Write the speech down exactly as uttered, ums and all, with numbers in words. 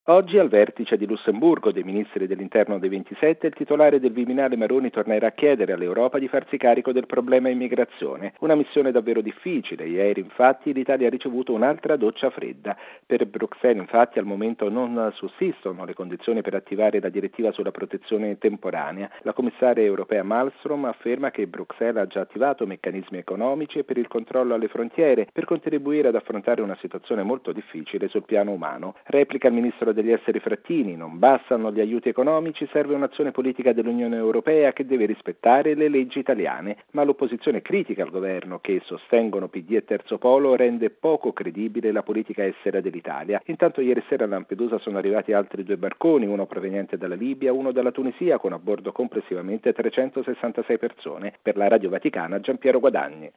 Oggi al vertice di Lussemburgo dei ministri dell'interno dei ventisette il titolare del Viminale Maroni tornerà a chiedere all'Europa di farsi carico del problema immigrazione, una missione davvero difficile. Ieri infatti l'Italia ha ricevuto un'altra doccia fredda. Per Bruxelles infatti al momento non sussistono le condizioni per attivare la direttiva sulla protezione temporanea. La commissaria europea Malmström afferma che Bruxelles ha già attivato meccanismi economici e per il controllo alle frontiere per contribuire ad affrontare una situazione molto difficile sul piano umano. Replica il ministro degli esteri Frattini: non bastano gli aiuti economici, serve un'azione politica dell'Unione Europea che deve rispettare le leggi italiane, ma l'opposizione critica al governo che, sostengono P D e Terzo Polo, rende poco credibile la politica estera dell'Italia. Intanto ieri sera a Lampedusa sono arrivati altri due barconi, uno proveniente dalla Libia, uno dalla Tunisia, con a bordo complessivamente trecentosessantasei persone. Per la Radio Vaticana Giampiero Guadagni.